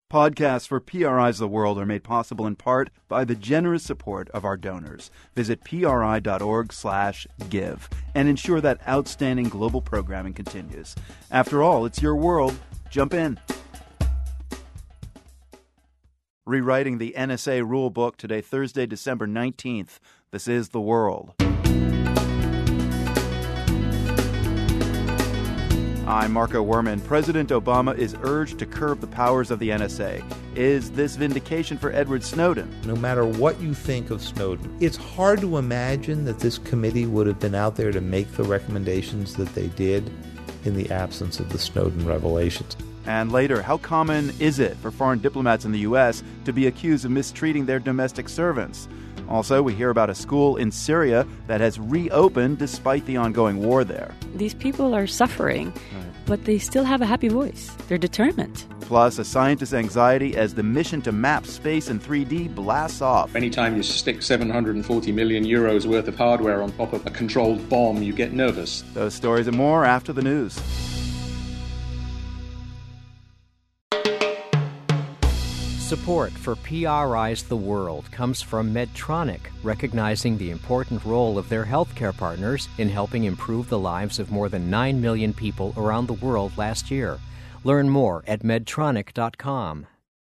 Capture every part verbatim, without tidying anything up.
Podcasts for P R I's The World are made possible in part by the generous support of our donors. Visit pri.org slash give and ensure that outstanding global programming continues. After all, it's your world. Jump in. Rewriting the N S A rule book today, Thursday, December nineteenth. This is The World. I'm Marco Werman. President Obama is urged to curb the powers of the N S A. Is this vindication for Edward Snowden? No matter what you think of Snowden, it's hard to imagine that this committee would have been out there to make the recommendations that they did in the absence of the Snowden revelations. And later, how common is it for foreign diplomats in the U S to be accused of mistreating their domestic servants? Also, we hear about a school in Syria that has reopened despite the ongoing war there. These people are suffering, right, but they still have a happy voice. They're determined. Plus, a scientist's anxiety as the mission to map space in three D blasts off. Anytime you stick seven hundred forty million euros worth of hardware on top of a controlled bomb, you get nervous. Those stories and more after the news. Support for P R I's The World comes from Medtronic, recognizing the important role of their healthcare partners in helping improve the lives of more than nine million people around the world last year. Learn more at medtronic dot com.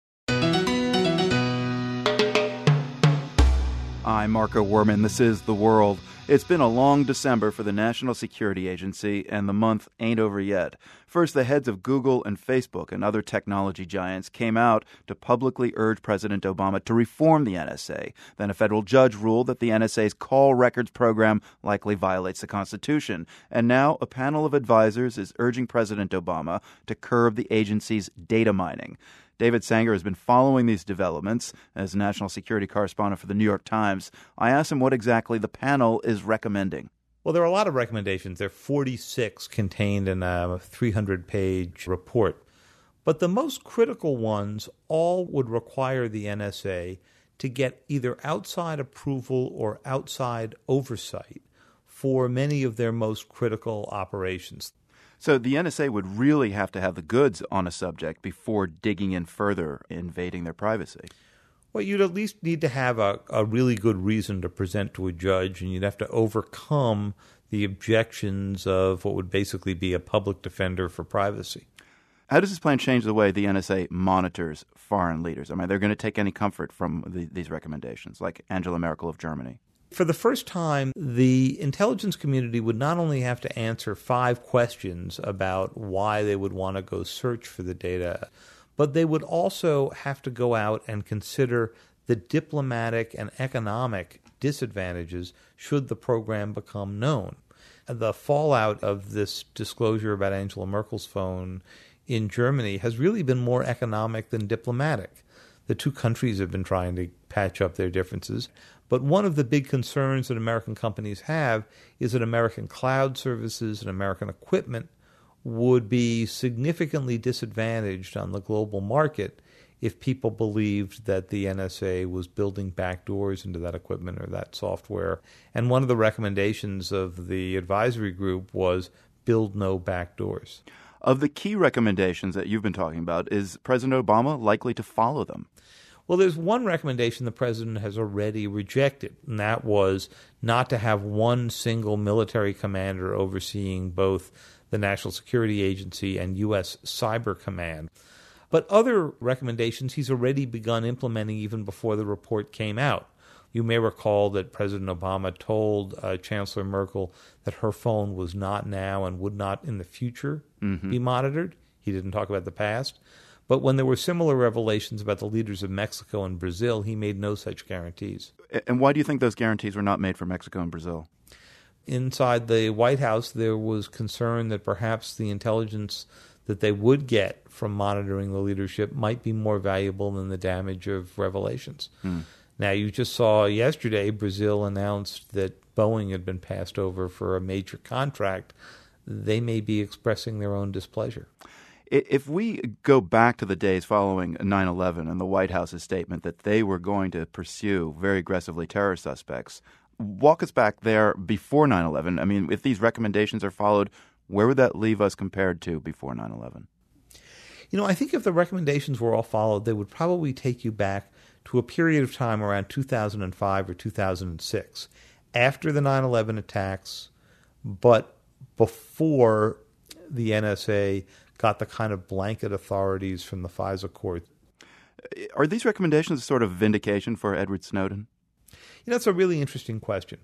I'm Marco Werman. This is The World. It's been a long December for the National Security Agency, and the month ain't over yet. First, the heads of Google and Facebook and other technology giants came out to publicly urge President Obama to reform the N S A. Then a federal judge ruled that the N S A's call records program likely violates the Constitution. And now a panel of advisors is urging President Obama to curb the agency's data mining. David Sanger has been following these developments as national security correspondent for the New York Times. I asked him what exactly the panel is recommending. Well, there are a lot of recommendations. There are forty-six contained in a three hundred page report. But the most critical ones all would require the N S A to get either outside approval or outside oversight for many of their most critical operations. So the N S A would really have to have the goods on a subject before digging in further, invading their privacy. Well, you'd at least need to have a, a really good reason to present to a judge, and you'd have to overcome the objections of what would basically be a public defender for privacy. How does this plan change the way the N S A monitors foreign leaders? I mean, they're going to take any comfort from the, these recommendations, like Angela Merkel of Germany. For the first time, the intelligence community would not only have to answer five questions about why they would want to go search for the data, but they would also have to go out and consider the diplomatic and economic disadvantages should the program become known. The fallout of this disclosure about Angela Merkel's phone in Germany has really been more economic than diplomatic. The two countries have been trying to patch up their differences. But one of the big concerns that American companies have is that American cloud services and American equipment would be significantly disadvantaged on the global market if people believed that the N S A was building backdoors into that equipment or that software. And one of the recommendations of the advisory group was build no backdoors. Of the key recommendations that you've been talking about, is President Obama likely to follow them? Well, there's one recommendation the president has already rejected, and that was not to have one single military commander overseeing both the National Security Agency and U S Cyber Command. But other recommendations he's already begun implementing even before the report came out. You may recall that President Obama told uh, Chancellor Merkel that her phone was not now and would not in the future mm-hmm. be monitored. He didn't talk about the past. But when there were similar revelations about the leaders of Mexico and Brazil, he made no such guarantees. And why do you think those guarantees were not made for Mexico and Brazil? Inside the White House, there was concern that perhaps the intelligence that they would get from monitoring the leadership might be more valuable than the damage of revelations. Hmm. Now, you just saw yesterday Brazil announced that Boeing had been passed over for a major contract. They may be expressing their own displeasure. If we go back to the days following nine eleven and the White House's statement that they were going to pursue very aggressively terror suspects, walk us back there before nine eleven. I mean, if these recommendations are followed, where would that leave us compared to before nine eleven? You know, I think if the recommendations were all followed, they would probably take you back to a period of time around two thousand five or two thousand six, after the nine eleven attacks, but before the N S A got the kind of blanket authorities from the FISA court. Are these recommendations a sort of vindication for Edward Snowden? You know, it's a really interesting question.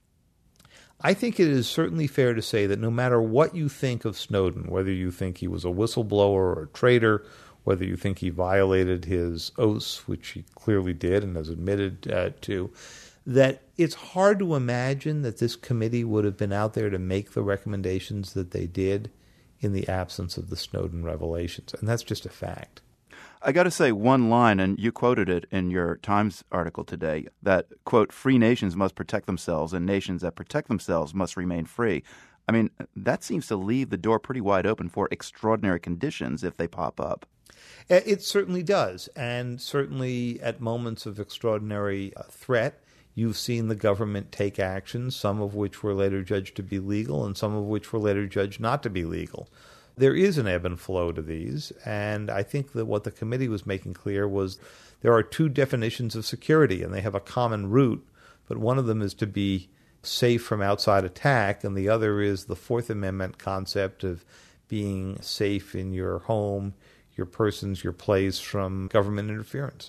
I think it is certainly fair to say that no matter what you think of Snowden, whether you think he was a whistleblower or a traitor, whether you think he violated his oaths, which he clearly did and has admitted uh, to, that it's hard to imagine that this committee would have been out there to make the recommendations that they did in the absence of the Snowden revelations. And that's just a fact. I got to say one line, and you quoted it in your Times article today, that, quote, free nations must protect themselves and nations that protect themselves must remain free. I mean, that seems to leave the door pretty wide open for extraordinary conditions if they pop up. It certainly does. And certainly at moments of extraordinary uh, threat, you've seen the government take actions, some of which were later judged to be legal and some of which were later judged not to be legal. There is an ebb and flow to these, and I think that what the committee was making clear was there are two definitions of security, and they have a common root, but one of them is to be safe from outside attack, and the other is the Fourth Amendment concept of being safe in your home, your persons, your place from government interference.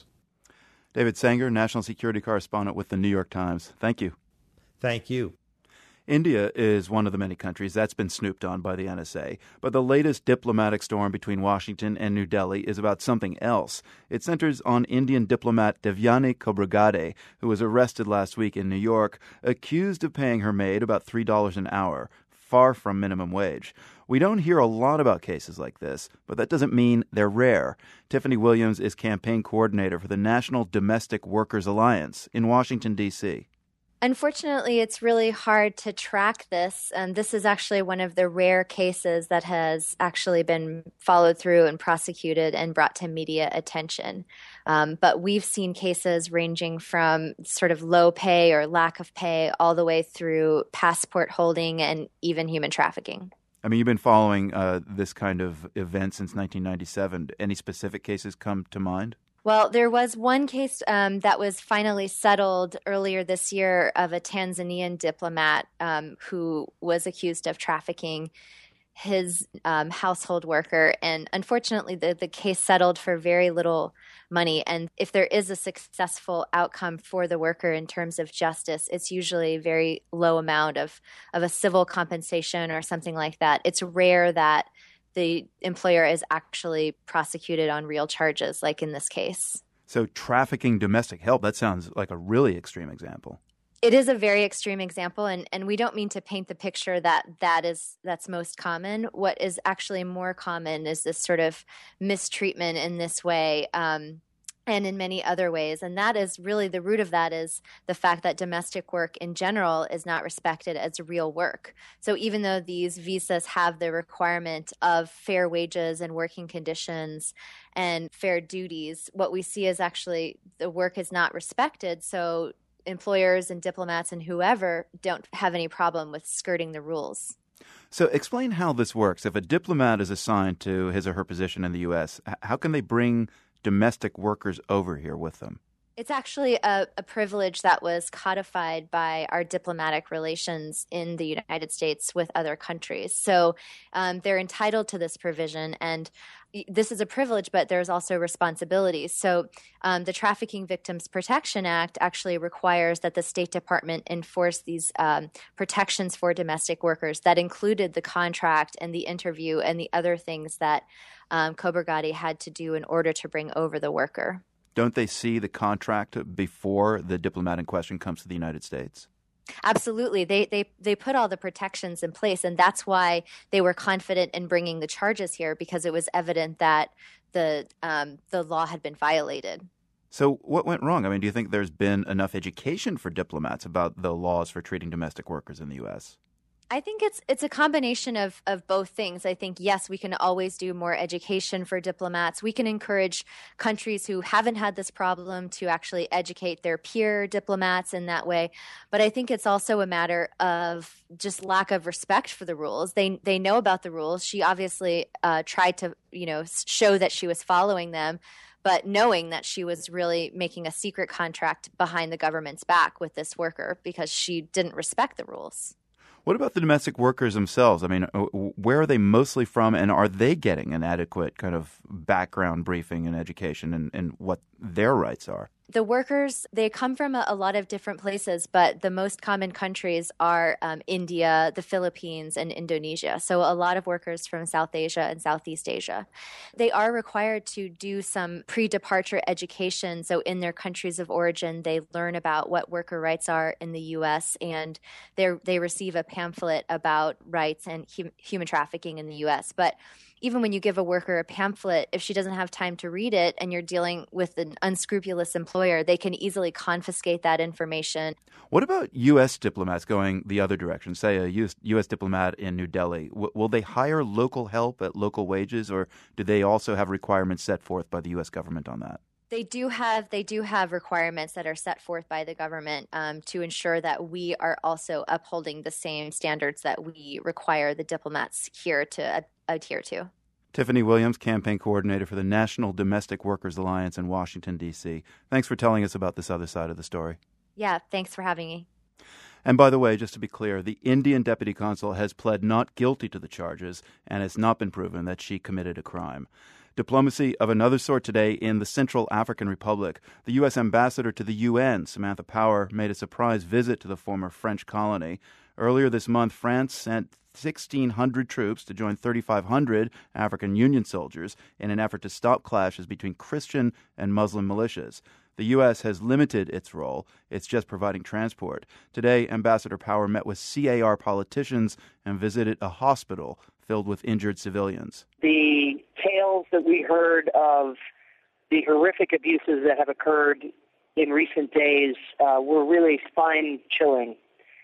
David Sanger, national security correspondent with the New York Times. Thank you. Thank you. India is one of the many countries that's been snooped on by the N S A, but the latest diplomatic storm between Washington and New Delhi is about something else. It centers on Indian diplomat Devyani Khobragade, who was arrested last week in New York, accused of paying her maid about three dollars an hour, far from minimum wage. We don't hear a lot about cases like this, but that doesn't mean they're rare. Tiffany Williams is campaign coordinator for the National Domestic Workers Alliance in Washington, D C Unfortunately, it's really hard to track this. And this is actually one of the rare cases that has actually been followed through and prosecuted and brought to media attention. Um, but we've seen cases ranging from sort of low pay or lack of pay all the way through passport holding and even human trafficking. I mean, you've been following uh, this kind of event since nineteen ninety-seven. Any specific cases come to mind? Well, there was one case um, that was finally settled earlier this year of a Tanzanian diplomat um, who was accused of trafficking his um, household worker. And unfortunately, the, the case settled for very little money. And if there is a successful outcome for the worker in terms of justice, it's usually a very low amount of, of a civil compensation or something like that. It's rare that the employer is actually prosecuted on real charges, like in this case. So trafficking domestic help, that sounds like a really extreme example. It is a very extreme example, and, and we don't mean to paint the picture that that is that's most common. What is actually more common is this sort of mistreatment in this way, um, and in many other ways. And that is really the root of that is the fact that domestic work in general is not respected as real work. So even though these visas have the requirement of fair wages and working conditions and fair duties, what we see is actually the work is not respected. So employers and diplomats and whoever don't have any problem with skirting the rules. So explain how this works. If a diplomat is assigned to his or her position in the U S, how can they bring domestic workers over here with them? It's actually a, a privilege that was codified by our diplomatic relations in the United States with other countries. So um, they're entitled to this provision, and this is a privilege, but there's also responsibilities. So um, the Trafficking Victims Protection Act actually requires that the State Department enforce these um, protections for domestic workers. That included the contract and the interview and the other things that um, Khobragade had to do in order to bring over the worker. Don't they see the contract before the diplomat in question comes to the United States? Absolutely. They they they put all the protections in place, and that's why they were confident in bringing the charges here, because it was evident that the um, the law had been violated. So what went wrong? I mean, do you think there's been enough education for diplomats about the laws for treating domestic workers in the U S? I think it's it's a combination of of both things. I think, yes, we can always do more education for diplomats. We can encourage countries who haven't had this problem to actually educate their peer diplomats in that way. But I think it's also a matter of just lack of respect for the rules. They they know about the rules. She obviously uh, tried to, you know, show that she was following them, but knowing that she was really making a secret contract behind the government's back with this worker because she didn't respect the rules. What about the domestic workers themselves? I mean, where are they mostly from, and are they getting an adequate kind of background briefing and education and, and what their rights are? The workers, they come from a, a lot of different places, but the most common countries are um, India, the Philippines, and Indonesia. So a lot of workers from South Asia and Southeast Asia. They are required to do some pre-departure education. So in their countries of origin, they learn about what worker rights are in the U S, and they receive a pamphlet about rights and hum, human trafficking in the U S. But even when you give a worker a pamphlet, if she doesn't have time to read it and you're dealing with an unscrupulous employer, they can easily confiscate that information. What about U S diplomats going the other direction? Say a U S, U S diplomat in New Delhi. W- will they hire local help at local wages, or do they also have requirements set forth by the U S government on that? They do have they do have requirements that are set forth by the government um, to ensure that we are also upholding the same standards that we require the diplomats here to uh, adhere to. Tiffany Williams, campaign coordinator for the National Domestic Workers Alliance in Washington, D C. Thanks for telling us about this other side of the story. Yeah, thanks for having me. And by the way, just to be clear, the Indian deputy consul has pled not guilty to the charges and has not been proven that she committed a crime. Diplomacy of another sort today in the Central African Republic. The U S ambassador to the U N, Samantha Power, made a surprise visit to the former French colony. Earlier this month, France sent sixteen hundred troops to join thirty-five hundred African Union soldiers in an effort to stop clashes between Christian and Muslim militias. The U S has limited its role. It's just providing transport. Today, Ambassador Power met with C A R politicians and visited a hospital filled with injured civilians. The tales that we heard of the horrific abuses that have occurred in recent days uh, were really spine-chilling.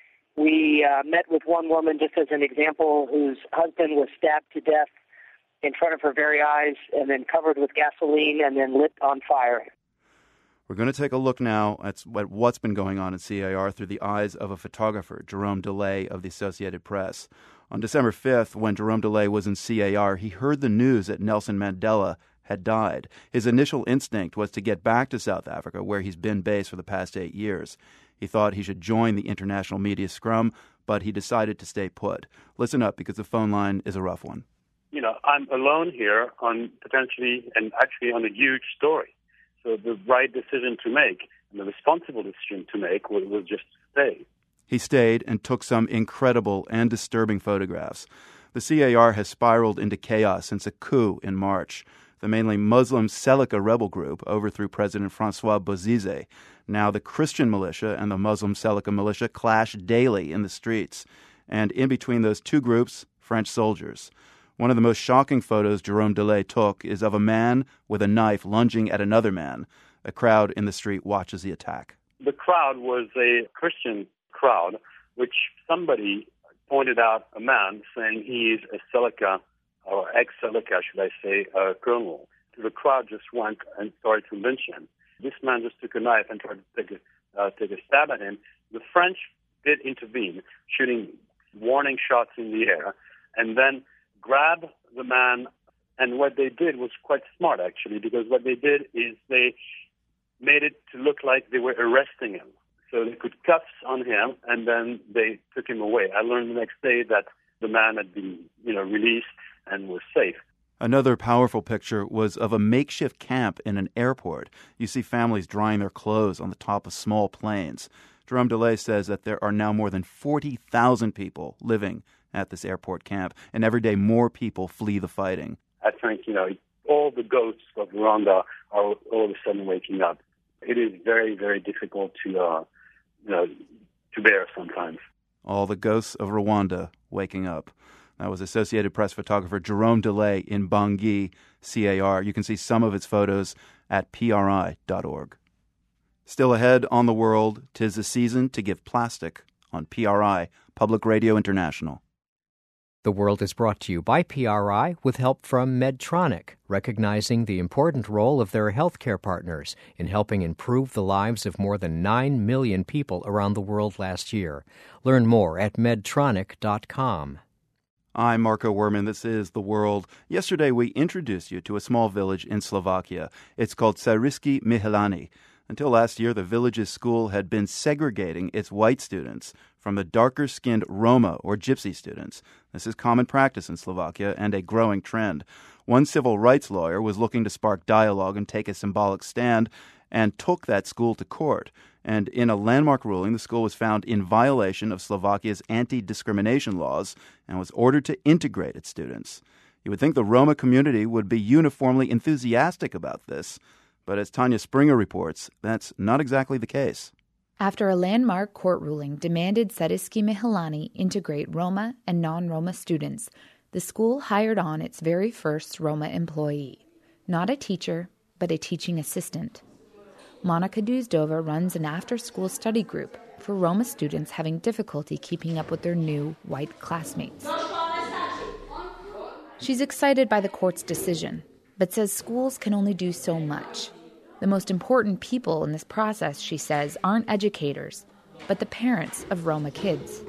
We uh, met with one woman, just as an example, whose husband was stabbed to death in front of her very eyes and then covered with gasoline and then lit on fire. We're going to take a look now at what's been going on in C A R through the eyes of a photographer, Jerome DeLay of the Associated Press. On December fifth, when Jerome DeLay was in C A R, he heard the news that Nelson Mandela had died. His initial instinct was to get back to South Africa, where he's been based for the past eight years. He thought he should join the international media scrum, but he decided to stay put. Listen up, because the phone line is a rough one. You know, I'm alone here on potentially and actually on a huge story. So the right decision to make and the responsible decision to make was, was just to stay. He stayed and took some incredible and disturbing photographs. The C A R has spiraled into chaos since a coup in March. The mainly Muslim Seleka rebel group overthrew President Francois Bozize. Now the Christian militia and the Muslim Seleka militia clash daily in the streets. And in between those two groups, French soldiers. One of the most shocking photos Jerome DeLay took is of a man with a knife lunging at another man. A crowd in the street watches the attack. The crowd was a Christian crowd, which somebody pointed out a man saying he's a Seleka, or ex-Seleka, should I say, uh, colonel. The crowd just went and started to lynch him. This man just took a knife and tried to take a, uh, take a stab at him. The French did intervene, shooting warning shots in the air, and then grabbed the man. And what they did was quite smart, actually, because what they did is they made it to look like they were arresting him. So they put cuffs on him, and then they took him away. I learned the next day that the man had been, you know, released and was safe. Another powerful picture was of a makeshift camp in an airport. You see families drying their clothes on the top of small planes. Jerome DeLay says that there are now more than forty thousand people living at this airport camp, and every day more people flee the fighting. I think, you know, all the ghosts of Rwanda are all of a sudden waking up. It is very, very difficult to, uh, you know, to bear sometimes. All the ghosts of Rwanda waking up. That was Associated Press photographer Jerome DeLay in Bangui, C A R. You can see some of its photos at P R I dot org. Still ahead on The World, 'tis the season to give plastic on P R I, Public Radio International. The World is brought to you by P R I with help from Medtronic, recognizing the important role of their healthcare partners in helping improve the lives of more than nine million people around the world last year. Learn more at medtronic dot com. I'm Marco Werman. This is The World. Yesterday, we introduced you to a small village in Slovakia. It's called Sariški Mihalani. Until last year, the village's school had been segregating its white students from the darker-skinned Roma or Gypsy students. This is common practice in Slovakia and a growing trend. One civil rights lawyer was looking to spark dialogue and take a symbolic stand and took that school to court. And in a landmark ruling, the school was found in violation of Slovakia's anti-discrimination laws and was ordered to integrate its students. You would think the Roma community would be uniformly enthusiastic about this, but as Tanya Springer reports, that's not exactly the case. After a landmark court ruling demanded Sariški Mihalani integrate Roma and non-Roma students, the school hired on its very first Roma employee. Not a teacher, but a teaching assistant. Monica Duzdova runs an after-school study group for Roma students having difficulty keeping up with their new white classmates. She's excited by the court's decision, but says schools can only do so much. The most important people in this process, she says, aren't educators, but the parents of Roma kids.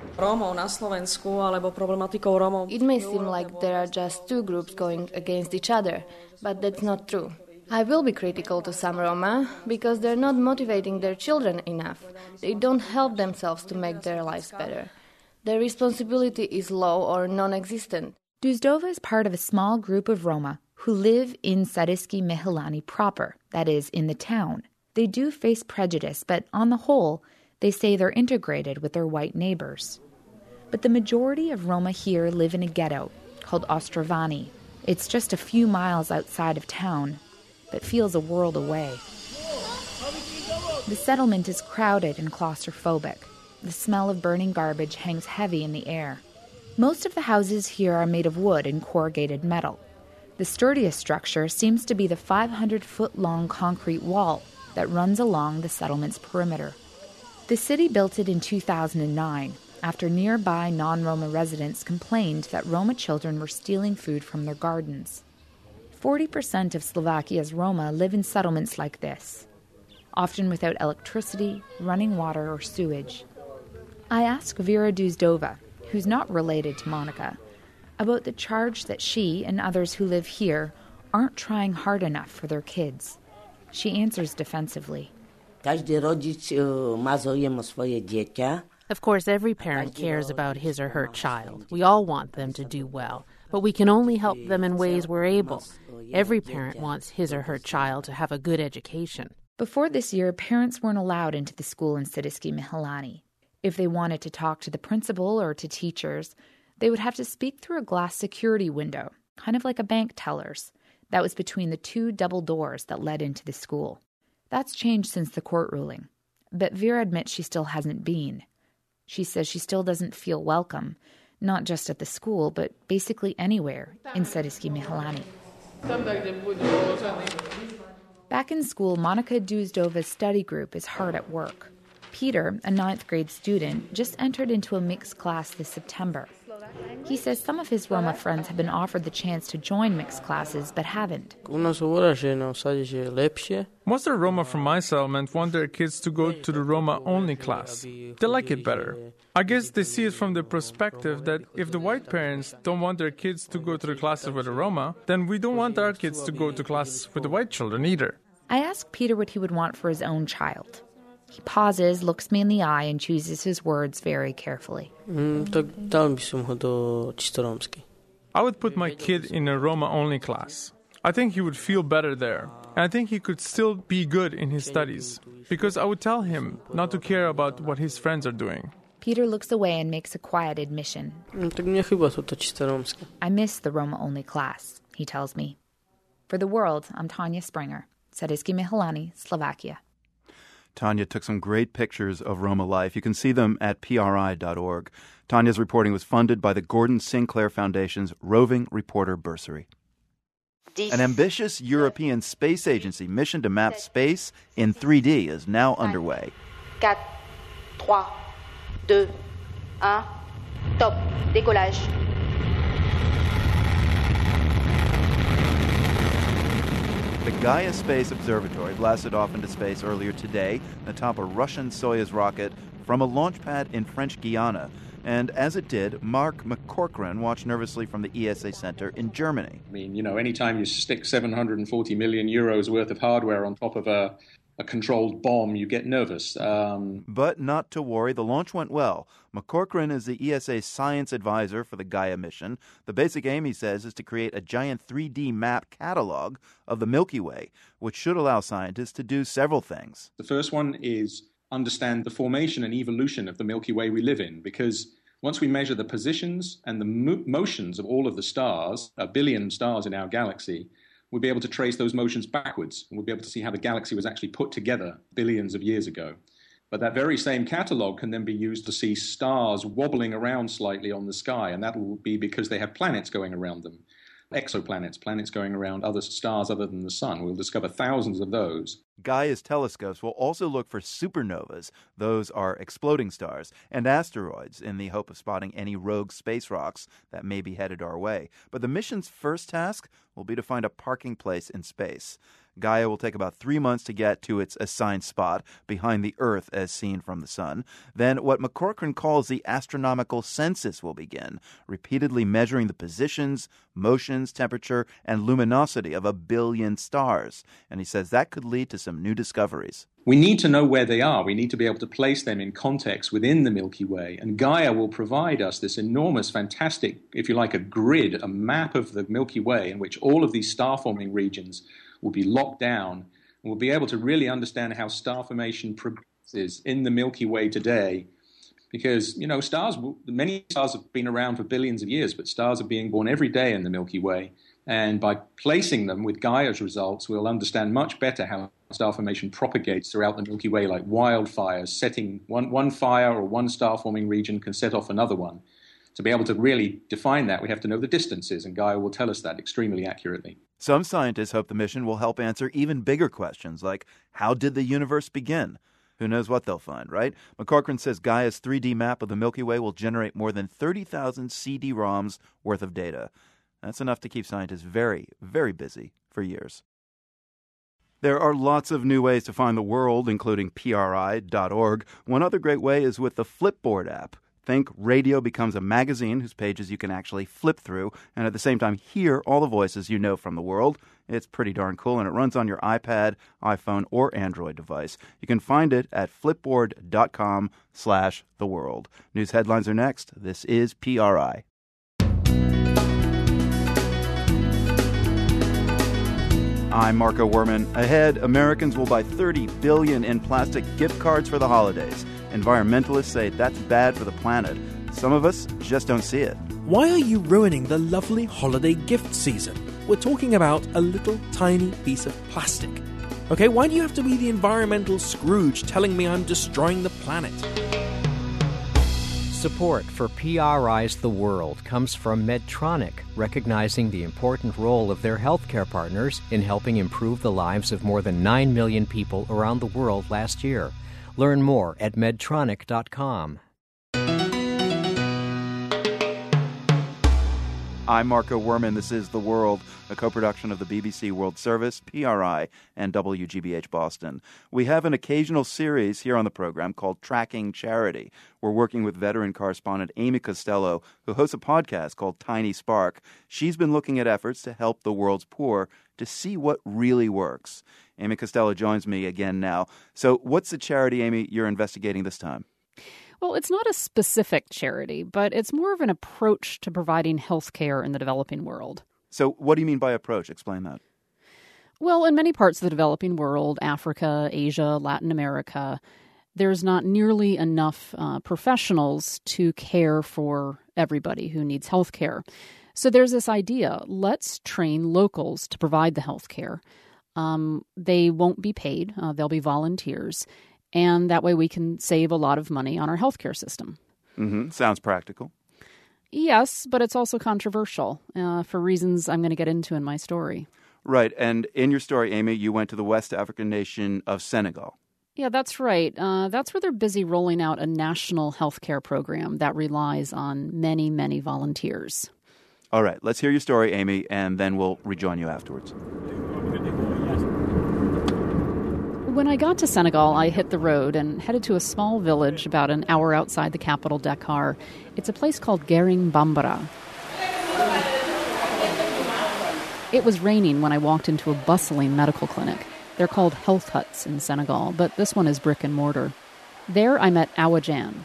It may seem like there are just two groups going against each other, but that's not true. I will be critical to some Roma because they're not motivating their children enough. They don't help themselves to make their lives better. Their responsibility is low or non-existent. Duzdova is part of a small group of Roma who live in Sariški Mihalani proper, that is, in the town. They do face prejudice, but on the whole, they say they're integrated with their white neighbors. But the majority of Roma here live in a ghetto called Ostrovani. It's just a few miles outside of town, but feels a world away. The settlement is crowded and claustrophobic. The smell of burning garbage hangs heavy in the air. Most of the houses here are made of wood and corrugated metal. The sturdiest structure seems to be the five hundred foot long concrete wall that runs along the settlement's perimeter. The city built it in two thousand nine after nearby non-Roma residents complained that Roma children were stealing food from their gardens. forty percent of Slovakia's Roma live in settlements like this, often without electricity, running water, or sewage. I asked Vera Duzdova, who's not related to Monica, about the charge that she and others who live here aren't trying hard enough for their kids. She answers defensively. Of course, every parent cares about his or her child. We all want them to do well, but we can only help them in ways we're able. Every parent wants his or her child to have a good education. Before this year, parents weren't allowed into the school in Sariški Mihalani. If they wanted to talk to the principal or to teachers, they would have to speak through a glass security window, kind of like a bank teller's, that was between the two double doors that led into the school. That's changed since the court ruling, but Vera admits she still hasn't been. She says she still doesn't feel welcome, not just at the school, but basically anywhere in Sariški Mihalani. Back in school, Monica Duzdova's study group is hard at work. Peter, a ninth grade student, just entered into a mixed class this September. He says some of his Roma friends have been offered the chance to join mixed classes, but haven't. Most of the Roma from my settlement want their kids to go to the Roma-only class. They like it better. I guess they see it from the perspective that if the white parents don't want their kids to go to the classes with the Roma, then we don't want our kids to go to classes with the white children either. I ask Peter what he would want for his own child. He pauses, looks me in the eye, and chooses his words very carefully. I would put my kid in a Roma-only class. I think he would feel better there. And I think he could still be good in his studies, because I would tell him not to care about what his friends are doing. Peter looks away and makes a quiet admission. I miss the Roma-only class, he tells me. For The World, I'm Tanya Springer, Sariški Mihalani, Slovakia. Tanya took some great pictures of Roma life. You can see them at P R I dot org. Tanya's reporting was funded by the Gordon Sinclair Foundation's Roving Reporter Bursary. An ambitious European space agency mission to map space in three D is now underway. four, three, two, un, top, décollage. The Gaia Space Observatory blasted off into space earlier today atop a Russian Soyuz rocket from a launch pad in French Guiana. And as it did, Mark McCorkran watched nervously from the E S A Center in Germany. I mean, you know, anytime you stick seven hundred forty million euros worth of hardware on top of a, a controlled bomb, you get nervous. Um, but not to worry, the launch went well. McCorkran is the E S A science advisor for the Gaia mission. The basic aim, he says, is to create a giant three D map catalog of the Milky Way, which should allow scientists to do several things. The first one is understand the formation and evolution of the Milky Way we live in, because once we measure the positions and the mo- motions of all of the stars, a billion stars in our galaxy, we'll be able to trace those motions backwards, and we'll be able to see how the galaxy was actually put together billions of years ago. But that very same catalog can then be used to see stars wobbling around slightly on the sky, and that will be because they have planets going around them. Exoplanets, planets going around other stars other than the sun. We'll discover thousands of those. Gaia's telescopes will also look for supernovas, those are exploding stars, and asteroids in the hope of spotting any rogue space rocks that may be headed our way. But the mission's first task will be to find a parking place in space. Gaia will take about three months to get to its assigned spot behind the Earth as seen from the sun. Then what McCorkran calls the astronomical census will begin, repeatedly measuring the positions, motions, temperature, and luminosity of a billion stars. And he says that could lead to some new discoveries. We need to know where they are. We need to be able to place them in context within the Milky Way. And Gaia will provide us this enormous, fantastic, if you like, a grid, a map of the Milky Way in which all of these star-forming regions will be locked down, and we'll be able to really understand how star formation progresses in the Milky Way today. Because, you know, stars, many stars have been around for billions of years, but stars are being born every day in the Milky Way. And by placing them with Gaia's results, we'll understand much better how star formation propagates throughout the Milky Way like wildfires, setting one, one fire or one star-forming region can set off another one. To be able to really define that, we have to know the distances, and Gaia will tell us that extremely accurately. Some scientists hope the mission will help answer even bigger questions, like how did the universe begin? Who knows what they'll find, right? McCorkran says Gaia's three D map of the Milky Way will generate more than thirty thousand C D ROMs worth of data. That's enough to keep scientists very, very busy for years. There are lots of new ways to find the world, including P R I dot org. One other great way is with the Flipboard app. Think radio becomes a magazine whose pages you can actually flip through and at the same time hear all the voices you know from the world. It's pretty darn cool, and it runs on your iPad, iPhone, or Android device. You can find it at flipboard.com slash the world. News headlines are next. This is P R I. I'm Marco Werman. Ahead, Americans will buy thirty billion dollars in plastic gift cards for the holidays. Environmentalists say that's bad for the planet. Some of us just don't see it. Why are you ruining the lovely holiday gift season? We're talking about a little tiny piece of plastic. Okay, why do you have to be the environmental Scrooge telling me I'm destroying the planet? Support for P R I's The World comes from Medtronic, recognizing the important role of their healthcare partners in helping improve the lives of more than nine million people around the world last year. Learn more at medtronic dot com. I'm Marco Werman. This is The World, a co-production of the B B C World Service, P R I, and W G B H Boston. We have an occasional series here on the program called Tracking Charity. We're working with veteran correspondent Amy Costello, who hosts a podcast called Tiny Spark. She's been looking at efforts to help the world's poor to see what really works. Amy Costello joins me again now. So what's the charity, Amy, you're investigating this time? Well, it's not a specific charity, but it's more of an approach to providing health care in the developing world. So what do you mean by approach? Explain that. Well, in many parts of the developing world, Africa, Asia, Latin America, there's not nearly enough uh, professionals to care for everybody who needs health care. So there's this idea, let's train locals to provide the health care. Um, they won't be paid. Uh, they'll be volunteers. And that way we can save a lot of money on our healthcare system. Mm-hmm. Sounds practical. Yes, but it's also controversial uh, for reasons I'm going to get into in my story. Right. And in your story, Amy, you went to the West African nation of Senegal. Yeah, that's right. Uh, that's where they're busy rolling out a national healthcare program that relies on many, many volunteers. All right, let's hear your story, Amy, and then we'll rejoin you afterwards. When I got to Senegal, I hit the road and headed to a small village about an hour outside the capital, Dakar. It's a place called Gering Bambara. It was raining when I walked into a bustling medical clinic. They're called health huts in Senegal, but this one is brick and mortar. There I met Awa Jan.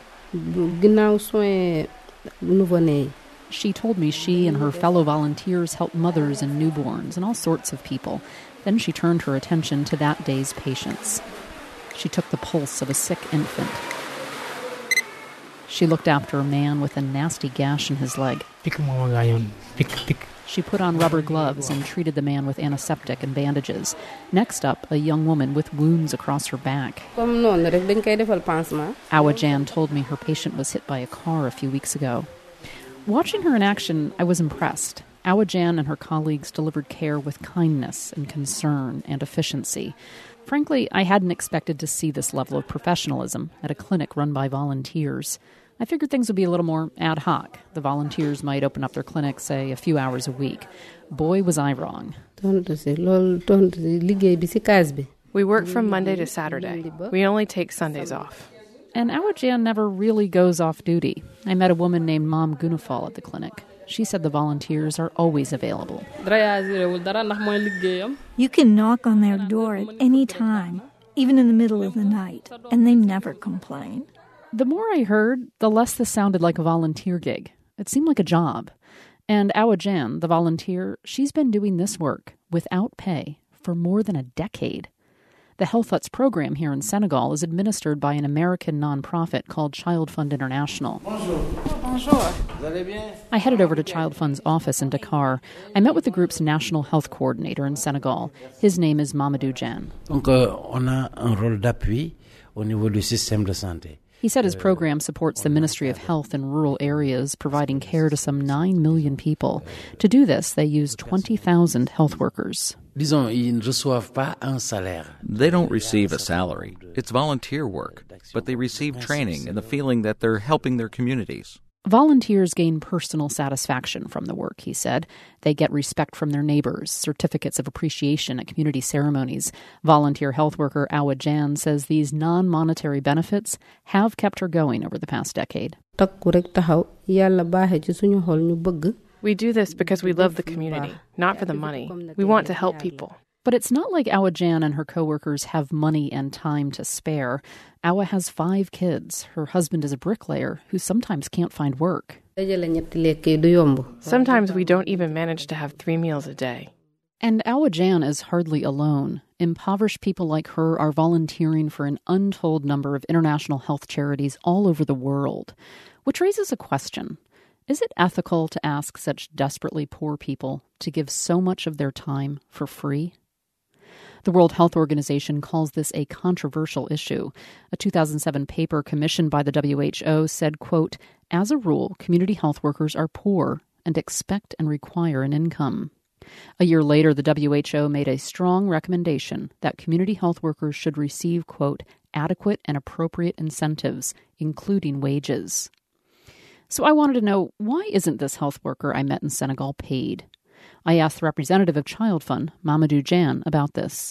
She told me she and her fellow volunteers help mothers and newborns and all sorts of people. Then she turned her attention to that day's patients. She took the pulse of a sick infant. She looked after a man with a nasty gash in his leg. She put on rubber gloves and treated the man with antiseptic and bandages. Next up, a young woman with wounds across her back. Awa Jan told me her patient was hit by a car a few weeks ago. Watching her in action, I was impressed. Awa Jan and her colleagues delivered care with kindness and concern and efficiency. Frankly, I hadn't expected to see this level of professionalism at a clinic run by volunteers. I figured things would be a little more ad hoc. The volunteers might open up their clinic, say, a few hours a week. Boy, was I wrong. We work from Monday to Saturday. We only take Sundays off. And Awa Jan never really goes off duty. I met a woman named Mom Gunafal at the clinic. She said the volunteers are always available. You can knock on their door at any time, even in the middle of the night, and they never complain. The more I heard, the less this sounded like a volunteer gig. It seemed like a job. And Awa Jan, the volunteer, she's been doing this work without pay for more than a decade. The Health Huts program here in Senegal is administered by an American nonprofit called Child Fund International. Bonjour. Bonjour. I headed over to Child Fund's office in Dakar. I met with the group's national health coordinator in Senegal. His name is Mamadou Jan. He said his program supports the Ministry of Health in rural areas, providing care to some nine million people. To do this, they use twenty thousand health workers. They don't receive a salary. It's volunteer work, but they receive training and the feeling that they're helping their communities. Volunteers gain personal satisfaction from the work, he said. They get respect from their neighbors, certificates of appreciation at community ceremonies. Volunteer health worker Awa Jan says these non-monetary benefits have kept her going over the past decade. We do this because we love the community, not for the money. We want to help people. But it's not like Awa Jan and her coworkers have money and time to spare. Awa has five kids. Her husband is a bricklayer who sometimes can't find work. Sometimes we don't even manage to have three meals a day. And Awa Jan is hardly alone. Impoverished people like her are volunteering for an untold number of international health charities all over the world. Which raises a question. Is it ethical to ask such desperately poor people to give so much of their time for free? The World Health Organization calls this a controversial issue. A two thousand seven paper commissioned by the W H O said, quote, as a rule, community health workers are poor and expect and require an income. A year later, the W H O made a strong recommendation that community health workers should receive, quote, adequate and appropriate incentives, including wages. So I wanted to know, why isn't this health worker I met in Senegal paid? I asked the representative of Child Fund, Mamadou Jan, about this.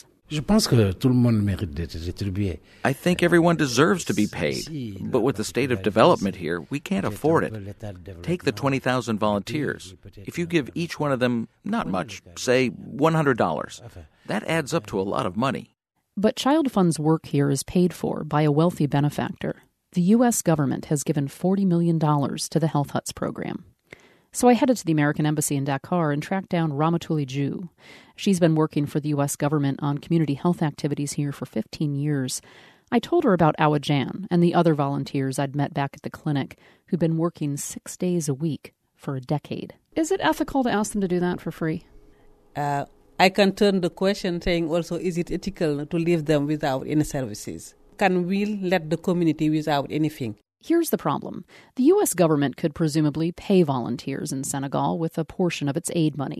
I think everyone deserves to be paid, but with the state of development here, we can't afford it. Take the twenty thousand volunteers. If you give each one of them, not much, say one hundred dollars, that adds up to a lot of money. But Child Fund's work here is paid for by a wealthy benefactor. The U S government has given forty million dollars to the Health Huts program. So I headed to the American Embassy in Dakar and tracked down Ramatouli Ju. She's been working for the U S government on community health activities here for fifteen years. I told her about Awa Jan and the other volunteers I'd met back at the clinic who'd been working six days a week for a decade. Is it ethical to ask them to do that for free? Uh, I can turn the question saying also, is it ethical to leave them without any services? Can we let the community without anything? Here's the problem. The U S government could presumably pay volunteers in Senegal with a portion of its aid money.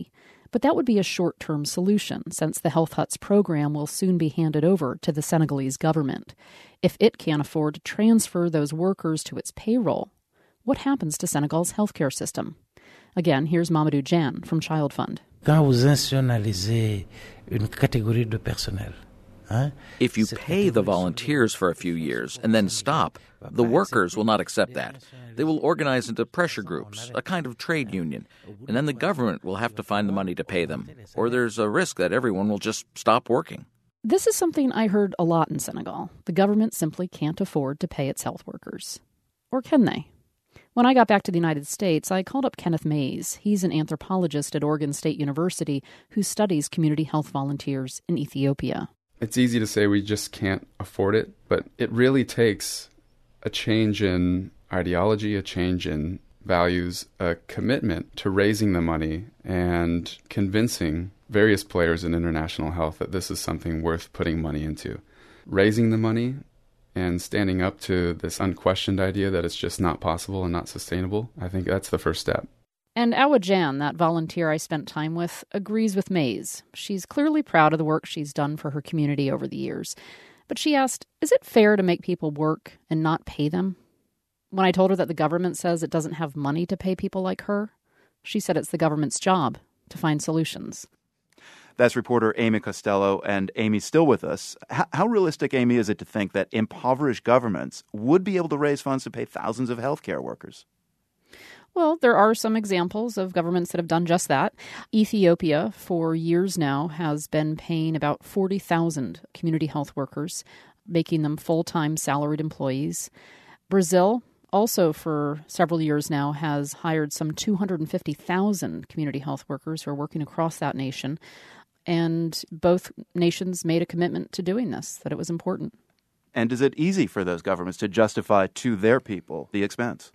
But that would be a short-term solution, since the Health Huts program will soon be handed over to the Senegalese government. If it can't afford to transfer those workers to its payroll, what happens to Senegal's healthcare system? Again, here's Mamadou Jan from Child Fund. Quand vous institutionnalisez une catégorie de personnel, if you pay the volunteers for a few years and then stop, the workers will not accept that. They will organize into pressure groups, a kind of trade union, and then the government will have to find the money to pay them, or there's a risk that everyone will just stop working. This is something I heard a lot in Senegal. The government simply can't afford to pay its health workers. Or can they? When I got back to the United States, I called up Kenneth Mays. He's an anthropologist at Oregon State University who studies community health volunteers in Ethiopia. It's easy to say we just can't afford it, but it really takes a change in ideology, a change in values, a commitment to raising the money and convincing various players in international health that this is something worth putting money into. Raising the money and standing up to this unquestioned idea that it's just not possible and not sustainable, I think that's the first step. And Awa Jan, that volunteer I spent time with, agrees with Mays. She's clearly proud of the work she's done for her community over the years. But she asked, is it fair to make people work and not pay them? When I told her that the government says it doesn't have money to pay people like her, she said it's the government's job to find solutions. That's reporter Amy Costello, and Amy's still with us. How, how realistic, Amy, is it to think that impoverished governments would be able to raise funds to pay thousands of healthcare workers? Well, there are some examples of governments that have done just that. Ethiopia, for years now, has been paying about forty thousand community health workers, making them full-time salaried employees. Brazil, also for several years now, has hired some two hundred fifty thousand community health workers who are working across that nation. And both nations made a commitment to doing this, that it was important. And is it easy for those governments to justify to their people the expense?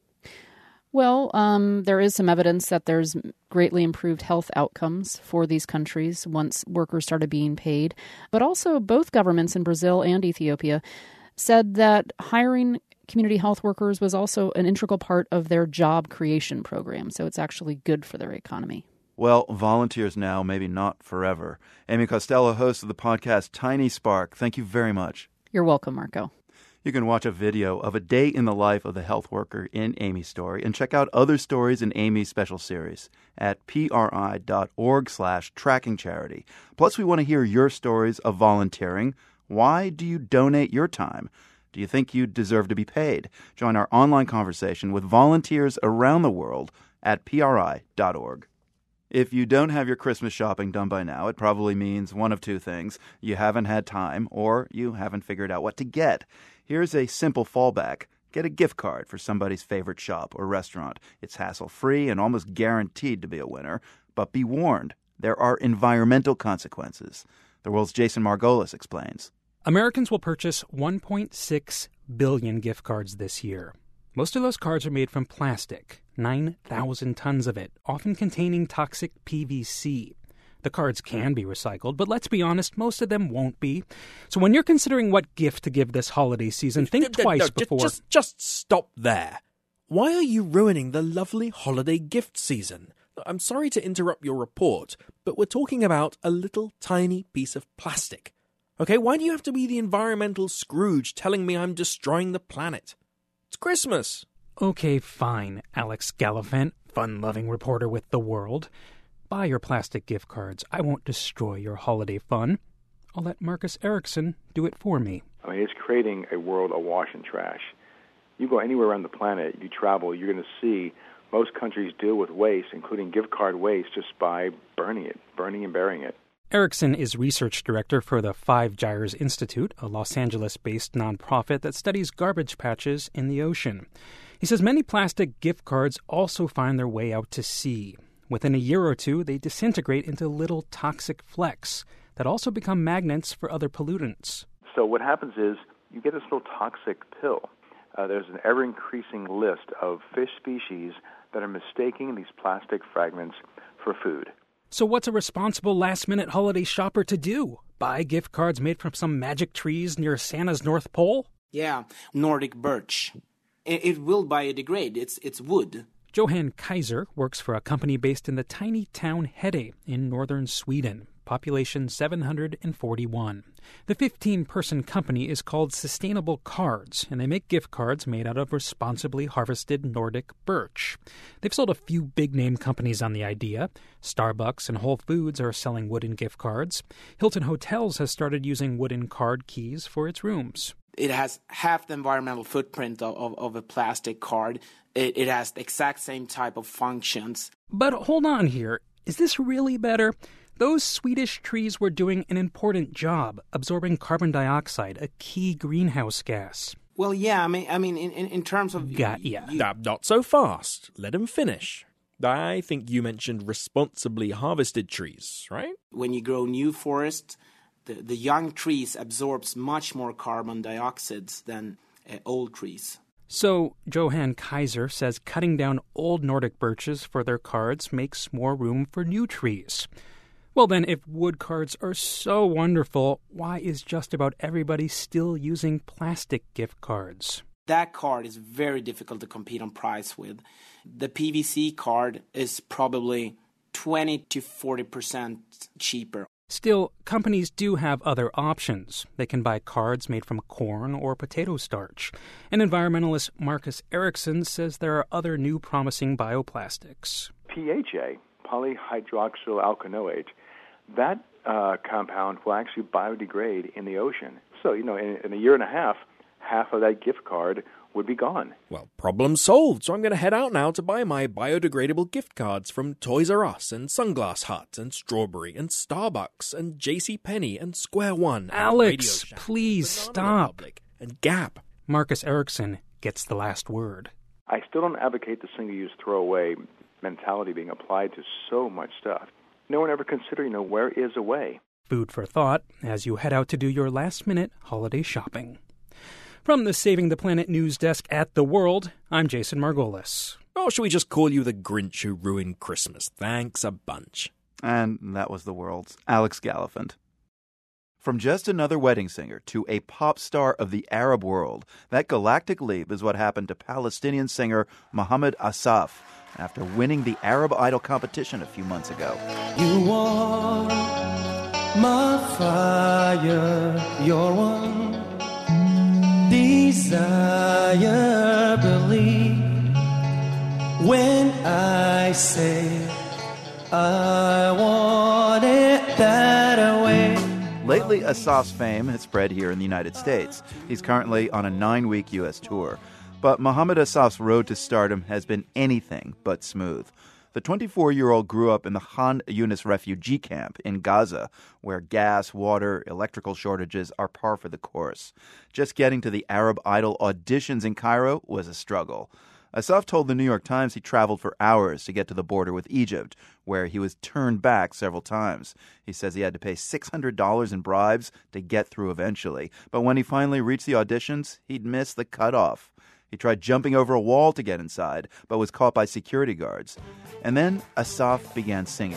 Well, um, there is some evidence that there's greatly improved health outcomes for these countries once workers started being paid. But also both governments in Brazil and Ethiopia said that hiring community health workers was also an integral part of their job creation program. So it's actually good for their economy. Well, volunteers now, maybe not forever. Amy Costello, host of the podcast Tiny Spark. Thank you very much. You're welcome, Marco. You can watch a video of a day in the life of the health worker in Amy's story and check out other stories in Amy's special series at pri.org slash tracking charity. Plus, we want to hear your stories of volunteering. Why do you donate your time? Do you think you deserve to be paid? Join our online conversation with volunteers around the world at pri dot org. If you don't have your Christmas shopping done by now, it probably means one of two things. You haven't had time, or you haven't figured out what to get. Here's a simple fallback. Get a gift card for somebody's favorite shop or restaurant. It's hassle-free and almost guaranteed to be a winner. But be warned, there are environmental consequences. The World's Jason Margolis explains. Americans will purchase one point six billion gift cards this year. Most of those cards are made from plastic, nine thousand tons of it, often containing toxic P V C. The cards can be recycled, but let's be honest, most of them won't be. So when you're considering what gift to give this holiday season, think no, twice no, no, before... Just, just stop there. Why are you ruining the lovely holiday gift season? I'm sorry to interrupt your report, but we're talking about a little tiny piece of plastic. Okay, why do you have to be the environmental Scrooge telling me I'm destroying the planet? It's Christmas. Okay, fine, Alex Gallivant, fun-loving reporter with The World. Buy your plastic gift cards. I won't destroy your holiday fun. I'll let Marcus Erickson do it for me. I mean, it's creating a world awash in trash. You go anywhere around the planet, you travel, you're going to see most countries deal with waste, including gift card waste, just by burning it, burning and burying it. Erickson is research director for the Five Gyres Institute, a Los Angeles-based nonprofit that studies garbage patches in the ocean. He says many plastic gift cards also find their way out to sea. Within a year or two, they disintegrate into little toxic flecks that also become magnets for other pollutants. So what happens is you get this little toxic pill. Uh, there's an ever-increasing list of fish species that are mistaking these plastic fragments for food. So what's a responsible last-minute holiday shopper to do? Buy gift cards made from some magic trees near Santa's North Pole? Yeah, Nordic birch. It will biodegrade. It's it's wood. Johan Kaiser works for a company based in the tiny town Hede in northern Sweden, population seven hundred forty-one. The fifteen-person company is called Sustainable Cards, and they make gift cards made out of responsibly harvested Nordic birch. They've sold a few big-name companies on the idea. Starbucks and Whole Foods are selling wooden gift cards. Hilton Hotels has started using wooden card keys for its rooms. It has half the environmental footprint of, of, of a plastic card. It, it has the exact same type of functions. But hold on here. Is this really better? Those Swedish trees were doing an important job, absorbing carbon dioxide, a key greenhouse gas. Well, yeah, I mean, I mean, in, in, in terms of... Got ya. You... Uh, not so fast. Let him finish. I think you mentioned responsibly harvested trees, right? When you grow new forests, the, the young trees absorbs much more carbon dioxide than uh, old trees. So, Johan Kaiser says cutting down old Nordic birches for their cards makes more room for new trees. Well then, if wood cards are so wonderful, why is just about everybody still using plastic gift cards? That card is very difficult to compete on price with. The P V C card is probably twenty to forty percent cheaper. Still, companies do have other options. They can buy cards made from corn or potato starch. And environmentalist Marcus Ericsson says there are other new promising bioplastics. P H A, polyhydroxyalkanoate, that uh, compound will actually biodegrade in the ocean. So, you know, in, in a year and a half, half of that gift card would be gone. Well, problem solved. So I'm going to head out now to buy my biodegradable gift cards from Toys R Us and Sunglass Hut and Strawberry and Starbucks and JCPenney and Square One. Alex, please stop. Republic and Gap. Marcus Ericsson gets the last word. I still don't advocate the single-use throwaway mentality being applied to so much stuff. No one ever considered, you know, where is a way? Food for thought as you head out to do your last-minute holiday shopping. From the Saving the Planet news desk at The World, I'm Jason Margolis. Or should we just call you the Grinch who ruined Christmas? Thanks a bunch. And that was The World's Alex Gallafant. From just another wedding singer to a pop star of the Arab world, that galactic leap is what happened to Palestinian singer Mohammed Asaf after winning the Arab Idol competition a few months ago. You are my fire, your one desire, believe when I say I want it that way. Lately, Asaf's fame has spread here in the United States. He's currently on a nine-week U S tour. But Mohammed Asaf's road to stardom has been anything but smooth. The twenty-four-year-old grew up in the Khan Yunis refugee camp in Gaza, where gas, water, electrical shortages are par for the course. Just getting to the Arab Idol auditions in Cairo was a struggle. Asaf told the New York Times he traveled for hours to get to the border with Egypt, where he was turned back several times. He says he had to pay six hundred dollars in bribes to get through eventually. But when he finally reached the auditions, he'd missed the cutoff. He tried jumping over a wall to get inside, but was caught by security guards. And then Asaf began singing.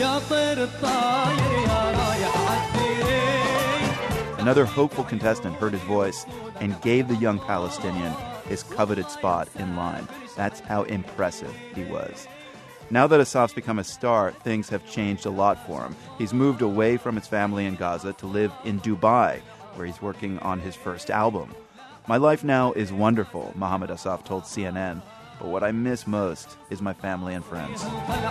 Another hopeful contestant heard his voice and gave the young Palestinian his coveted spot in line. That's how impressive he was. Now that Asaf's become a star, things have changed a lot for him. He's moved away from his family in Gaza to live in Dubai, where he's working on his first album. My life now is wonderful, Mohammed Asaf told C N N, but what I miss most is my family and friends.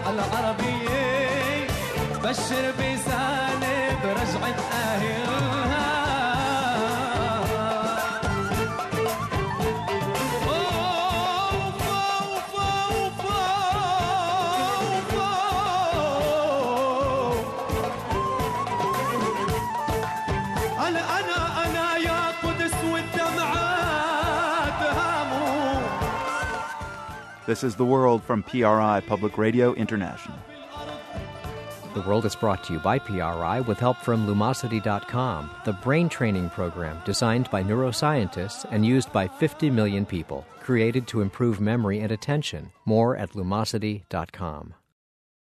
This is The World from P R I Public Radio International. The World is brought to you by P R I with help from Lumosity dot com, the brain training program designed by neuroscientists and used by fifty million people, created to improve memory and attention. More at Lumosity dot com.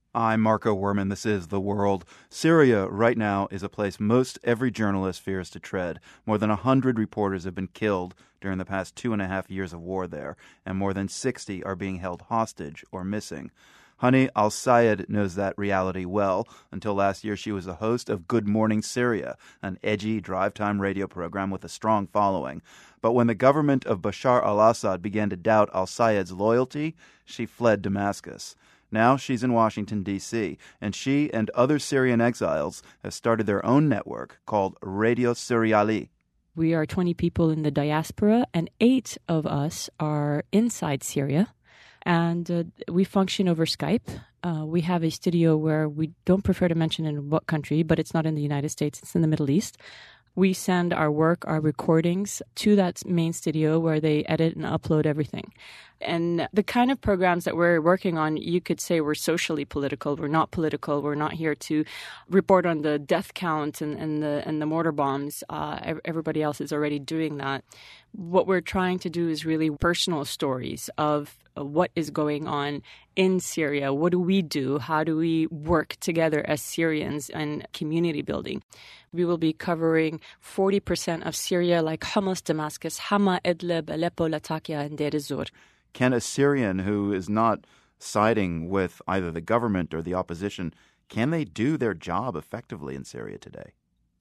I'm Marco Werman. This is The World. Syria right now is a place most every journalist fears to tread. More than one hundred reporters have been killed during the past two and a half years of war there, and more than sixty are being held hostage or missing. Hani Al-Sayed knows that reality well. Until last year, she was the host of Good Morning Syria, an edgy drive-time radio program with a strong following. But when the government of Bashar al-Assad began to doubt Al-Sayed's loyalty, she fled Damascus. Now she's in Washington, D C, and she and other Syrian exiles have started their own network called Radio Suriali. We are twenty people in the diaspora, and eight of us are inside Syria, and uh, we function over Skype. Uh, we have a studio where we don't prefer to mention in what country, but it's not in the United States, it's in the Middle East. We send our work, our recordings, to that main studio where they edit and upload everything. And the kind of programs that we're working on, you could say we're socially political. We're not political. We're not here to report on the death count and, and the and the mortar bombs. Uh, everybody else is already doing that. What we're trying to do is really personal stories of what is going on in Syria. What do we do? How do we work together as Syrians and community building? We will be covering forty percent of Syria, like Homs, Damascus, Hama, Idlib, Aleppo, Latakia, and Deir ez-Zor. Can a Syrian who is not siding with either the government or the opposition, can they do their job effectively in Syria today?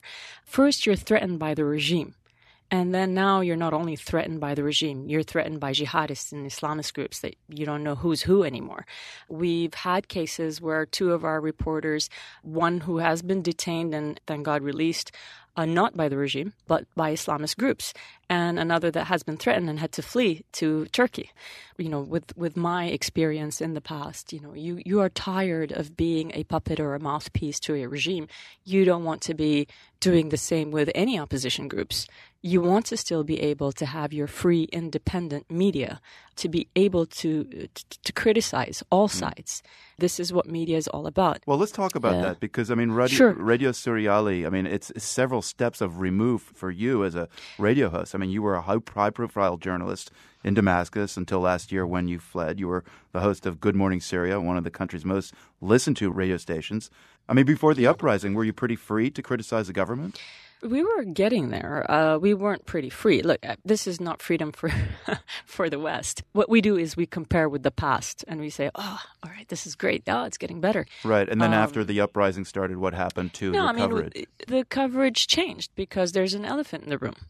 First, you're threatened by the regime. And then now you're not only threatened by the regime, you're threatened by jihadists and Islamist groups that you don't know who's who anymore. We've had cases where two of our reporters, one who has been detained and thank God released, uh, not by the regime, but by Islamist groups, and another that has been threatened and had to flee to Turkey. You know, with, with my experience in the past, you know, you, you are tired of being a puppet or a mouthpiece to a regime. You don't want to be doing the same with any opposition groups. You want to still be able to have your free, independent media, to be able to to, to criticize all sides. This is what media is all about. Well, let's talk about yeah. that because, I mean, Radio, sure. Radio Suriali, I mean, it's, it's several steps of remove for you as a radio host. I mean, you were a high-profile journalist in Damascus until last year when you fled. You were the host of Good Morning Syria, one of the country's most listened-to radio stations. I mean, before the uprising, were you pretty free to criticize the government? We were getting there. Uh, we weren't pretty free. Look, this is not freedom for for the West. What we do is we compare with the past and we say, oh, all right, this is great. Oh, it's getting better. Right. And then um, after the uprising started, what happened to no, your I mean, coverage? The coverage changed because there's an elephant in the room.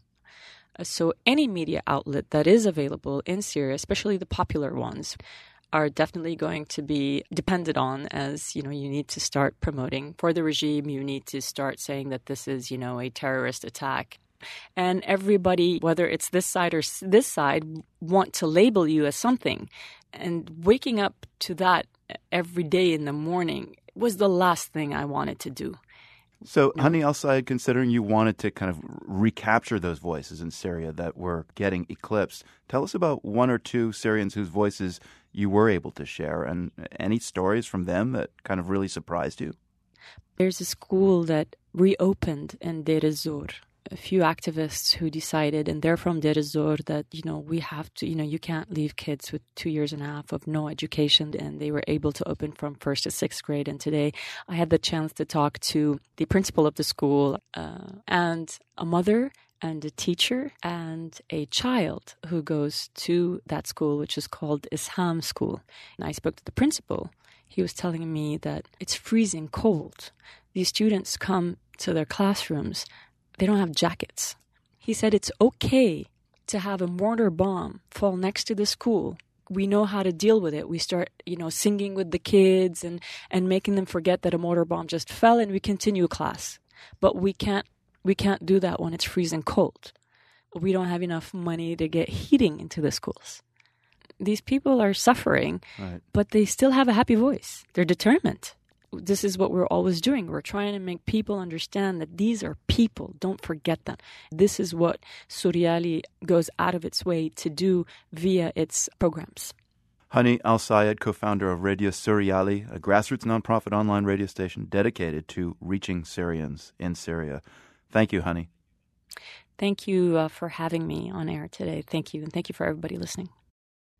So any media outlet that is available in Syria, especially the popular ones, are definitely going to be depended on as, you know, you need to start promoting for the regime. You need to start saying that this is, you know, a terrorist attack. And everybody, whether it's this side or this side, want to label you as something. And waking up to that every day in the morning was the last thing I wanted to do. So, no. Hani Al-Sayed, considering you wanted to kind of recapture those voices in Syria that were getting eclipsed, tell us about one or two Syrians whose voices you were able to share, and any stories from them that kind of really surprised you? There's a school that reopened in Deir ez-Zor. A few activists who decided, and they're from Deir ez-Zor, that, you know, we have to, you know, you can't leave kids with two years and a half of no education, and they were able to open from first to sixth grade. And today I had the chance to talk to the principal of the school uh, and a mother and a teacher and a child who goes to that school, which is called Isham School. And I spoke to the principal. He was telling me that it's freezing cold. These students come to their classrooms. They don't have jackets. He said it's okay to have a mortar bomb fall next to the school. We know how to deal with it. We start, you know, singing with the kids and, and making them forget that a mortar bomb just fell, and we continue class. But we can't we can't do that when it's freezing cold. We don't have enough money to get heating into the schools. These people are suffering, right, but they still have a happy voice. They're determined. This is what we're always doing. We're trying to make people understand that these are people. Don't forget them. This is what Suriali goes out of its way to do via its programs. Hani Al-Sayed, co-founder of Radio Suriali, a grassroots nonprofit online radio station dedicated to reaching Syrians in Syria. Thank you, Hani. Thank you uh, for having me on air today. Thank you, and thank you for everybody listening.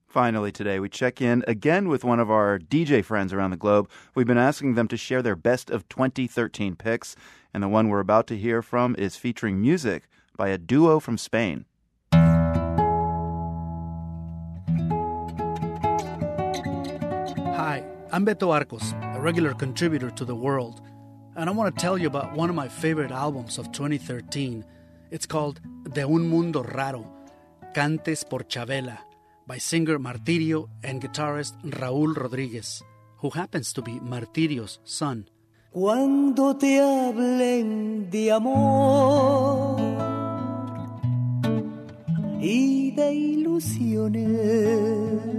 Finally today, we check in again with one of our D J friends around the globe. We've been asking them to share their best of twenty thirteen picks, and the one we're about to hear from is featuring music by a duo from Spain. Hi, I'm Beto Arcos, a regular contributor to The World, and I want to tell you about one of my favorite albums of twenty thirteen. It's called De un Mundo Raro, Cantes por Chavela, by singer Martirio and guitarist Raúl Rodríguez, who happens to be Martirio's son. Cuando te hablen de amor y de ilusiones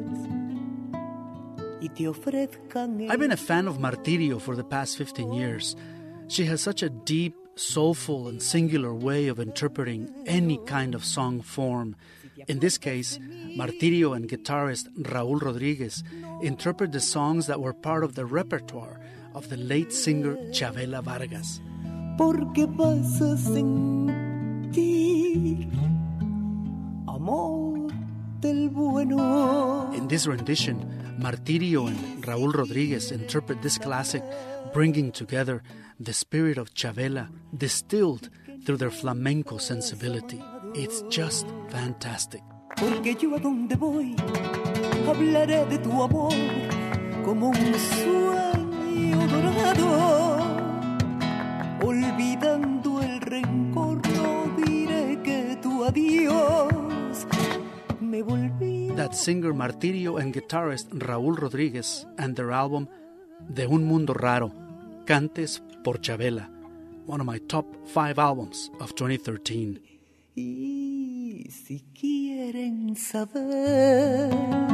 y te ofrezcan. I've been a fan of Martirio for the past fifteen years. She has such a deep, soulful, and singular way of interpreting any kind of song form. In this case, Martirio and guitarist Raúl Rodríguez interpret the songs that were part of the repertoire of the late singer Chavela Vargas. Porque vas a sentir amor del bueno. In this rendition, Martirio and Raúl Rodríguez interpret this classic, bringing together the spirit of Chavela distilled through their flamenco sensibility. It's just fantastic. Porque yo a donde voy hablaré de tu amor como un sueño dorado. Olvidando el rencor no diré que tu adiós me volví. That singer Martirio and guitarist Raúl Rodríguez and their album De un Mundo Raro, Cantes por Chavela, one of my top five albums of twenty thirteen. Y si quieren saber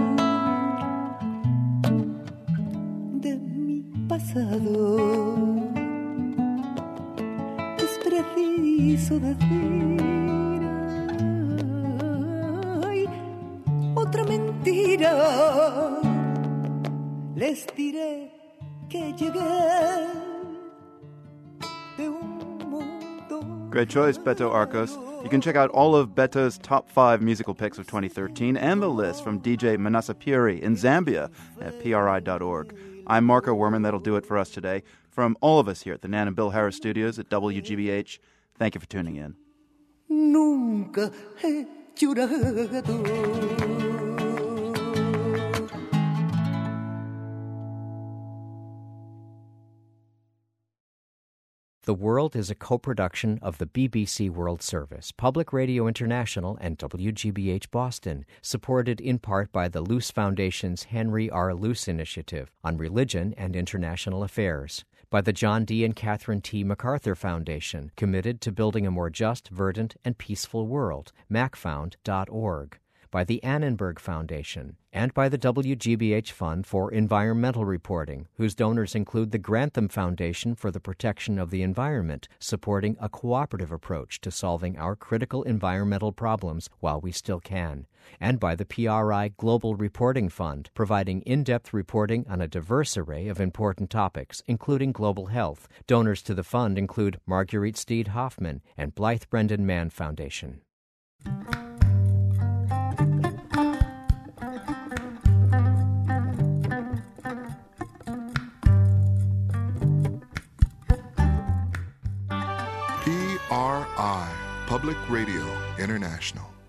de mi pasado, es preciso decir ay, otra mentira. Les diré que llegué de un mundo. Great choice, Beto Arcos. You can check out all of Beto's top five musical picks of twenty thirteen and the list from D J Manasapiri in Zambia at P R I dot org. I'm Marco Werman. That'll do it for us today. From all of us here at the Nan and Bill Harris Studios at W G B H, thank you for tuning in. Nunca he llorado. The World is a co-production of the B B C World Service, Public Radio International, and W G B H Boston, supported in part by the Luce Foundation's Henry R. Luce Initiative on Religion and International Affairs, by the John D. and Catherine T. MacArthur Foundation, committed to building a more just, verdant, and peaceful world, macfound dot org, by the Annenberg Foundation, and by the W G B H Fund for Environmental Reporting, whose donors include the Grantham Foundation for the Protection of the Environment, supporting a cooperative approach to solving our critical environmental problems while we still can, and by the P R I Global Reporting Fund, providing in-depth reporting on a diverse array of important topics, including global health. Donors to the fund include Marguerite Steed Hoffman and Blythe Brendan Mann Foundation. P R I, Public Radio International.